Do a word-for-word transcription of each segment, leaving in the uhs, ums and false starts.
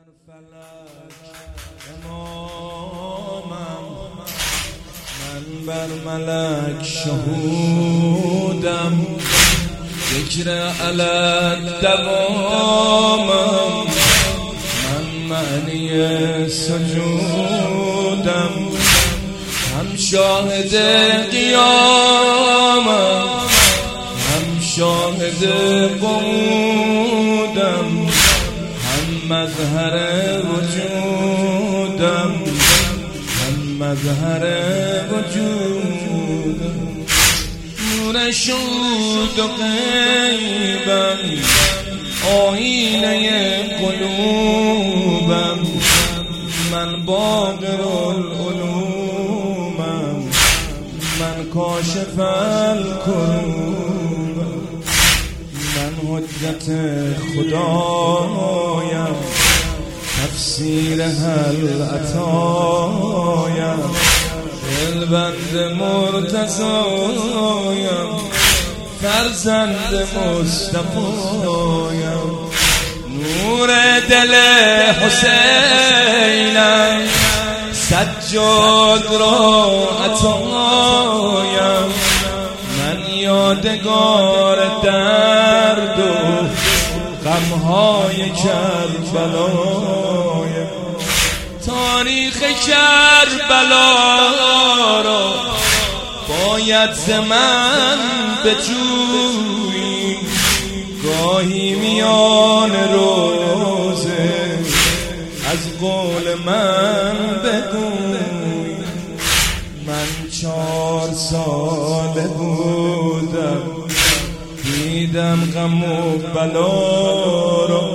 من بر ملک شهودم، ذکر علت دوامم، من معنی سجودم، هم شاهد قیامم، هم شاهد قعودم، هم مظهر وجودم، هم مظهر وجودم، نور شهود و غیبم، آینه قلوبم، من باقر العلومم، من کاشف الکروبم، من حجت خدایم، تفسیر هل عطایم، دلبند مرتضایم، فرزند مصطفایم، نور دل حسینم، سجاد را عطایم، من یادگار درد و غمهای کربلایم، تاریخ کربلا را باید ز من بجویی، گاهی میان روزه از قول من بگوی، من چهار ساله بودم، دیدم غم و بلا را،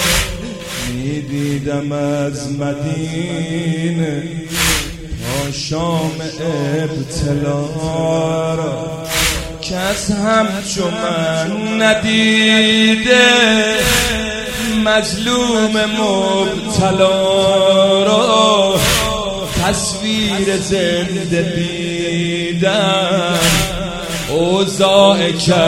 میدیدم از مدینه تا شام ابتلا را، کس همچو من ندیده مظلوم مبتلا را، تصویر زنده دیدم اوضاع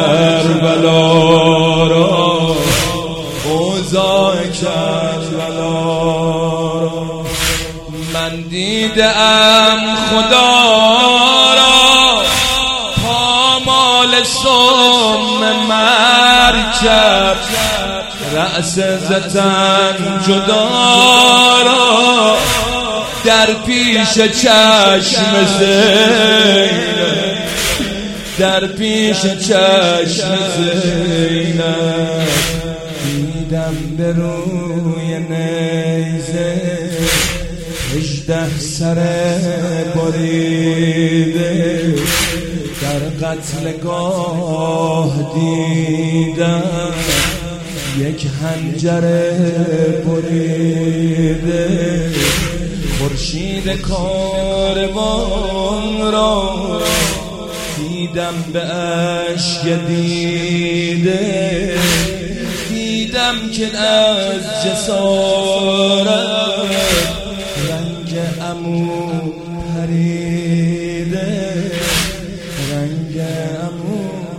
کربلا را، اوضاع کربلا را، من دیدم خدا را پامال سم مرکب، رأس زتن جدا را، در پیش چشم زینب، در پیش چشم زینب، دیدم به روی نیزه هجده سر بریده، در قتلگاه دیدم یک حنجر بریده، خورشید کاروان را دیدم به اشک دیده، دیدم که از جسارت رنگ عمو پریده، رنگ عمو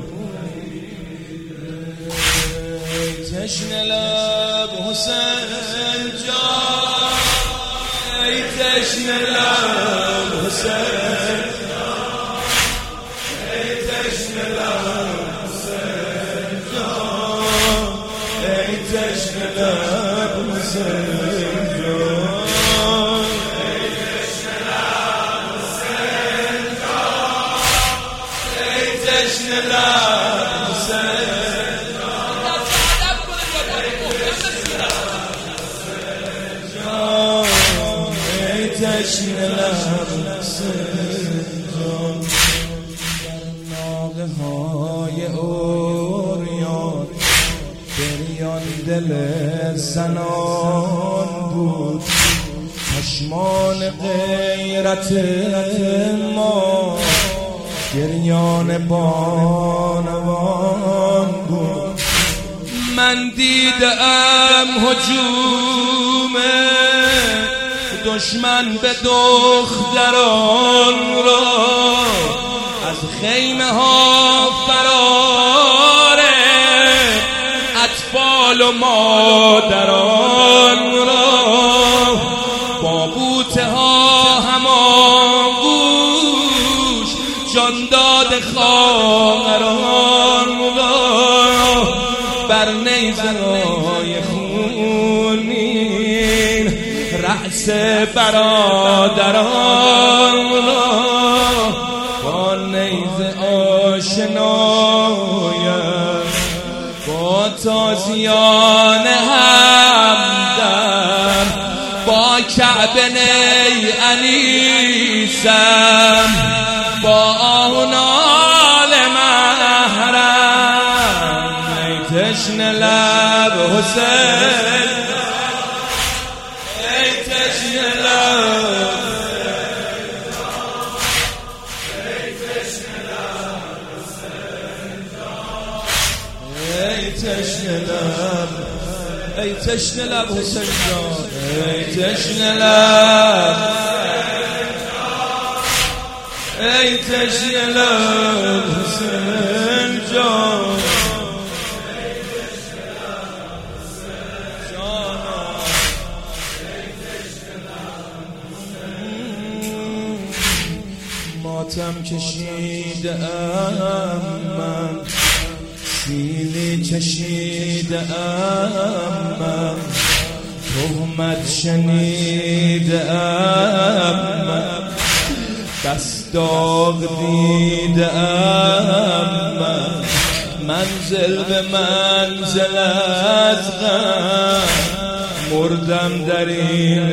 پریده، تشنه لب حسین جان، ای تشنه لب حسین جان، ای تشنه لب حسین جان، ای تشنه لب حسین جان، ای تشنه لب حسین جان، ای تشنه لب حسین تشنه لب حسین جان، در ناقه های اوریان بریان دل زنان بود، چشمان غیرت ما گریان بانوان بود، من دیدم هجوم دشمن به دختران را، از خیمه ها فرار اطفال و مادران را، خواهران بر نیزه‌های خونین، رأس برادران با نیزه آشنایم، با تازیان همدم، با کعبه نی انیسم، با آهنال محرم، ای تشنه لب حسین، ای تشنه لب، ای تشنه لب، ای تشنه لب حسین جان، ای تشنه لب، ای تشنه لب حسین جان، ماتم کشیدم من، سیلی چشیدم من، تهمت شنیدم من، بس داغ دیدم من، منزل به منزل از غم، مردم در این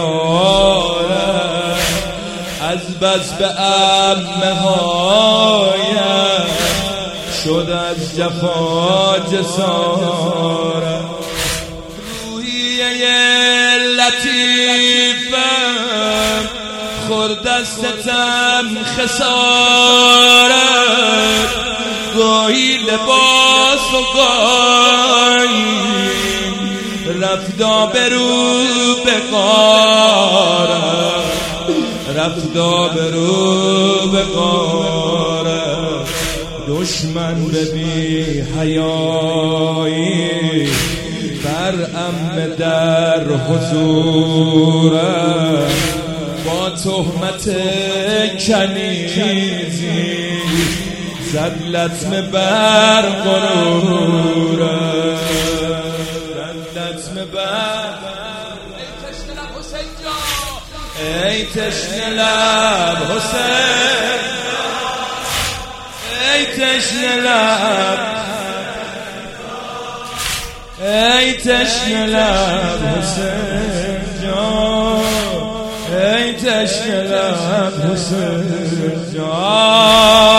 اسارت، از بس به عمه هایم شد از جفا جسارت، روحیه لطیفم خورد از ستم خسارت، گاهی لباس و گاهی رفتا برو بقارت، رفتا برو بقارت، دشمن به بی حیایی بر عمه در حضورت، با تهمت کنیزی زد لطمه بر غرورت، زد لطمه بر، ای تشنه لب حسین، ای تشنه لب، ای تشنه لب حسین جان، ای تشنه لب حسین جان.